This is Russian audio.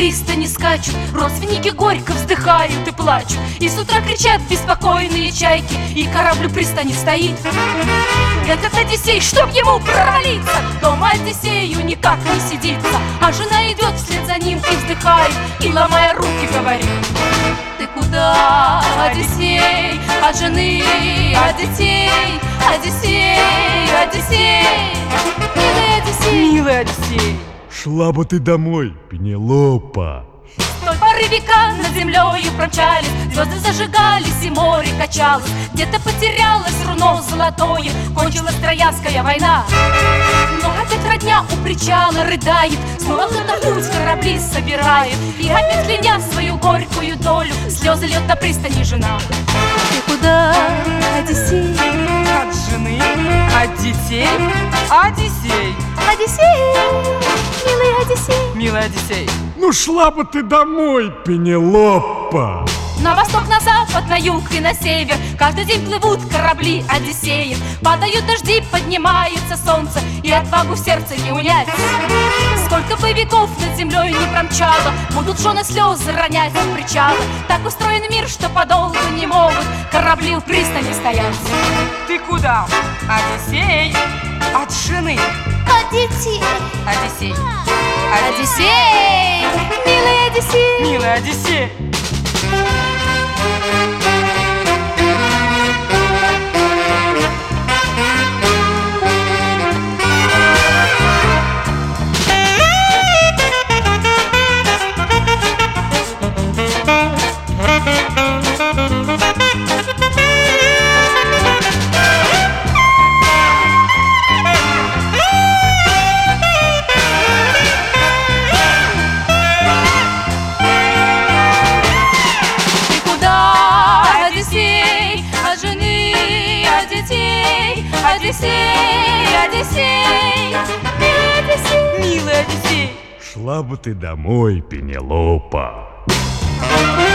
пристани скачут, родственники горько вздыхают и плачут, и с утра кричат беспокойные чайки, и корабль у пристани стоит. Этот Одиссей, чтоб ему провалиться, дома Одиссею никак не сидится, а жена идет вслед за ним и вздыхает, и ломая руки говорит: ты куда, Одиссей, от жены, от детей, Одиссей, Одиссей, милый Одиссей, милый Одиссей. Шла бы ты домой, Пенелопа. С той поры века над землею промчались, звезды зажигались и море качалось, где-то потерялось руно золотое, кончилась Троянская война. Но опять родня у причала рыдает, снова кто-то корабли собирает, и опять кляня свою горькую долю, слезы льет на пристани жена. Ты куда, Одиссей? От жены, от детей, Одиссей, Одиссей, милый Одиссей, милый Одиссей. Ну шла бы ты домой, Пенелопа. На восток, на запад, на юг и на север каждый день плывут корабли Одиссеев. Падают дожди, поднимается солнце, и отвагу в сердце не унять. Сколько бы веков над землей не промчало, будут жены слезы ронять у причала. Так устроен мир, что подолгу не могут корабли у пристани стоять. Ты куда, Одиссей? От жены, От детей, Одиссей, Одиссей, милый Одиссей, милый Одиссей. Одиссей, Одиссей, милый Одиссей, Милый Одиссей. Шла бы ты домой, Пенелопа.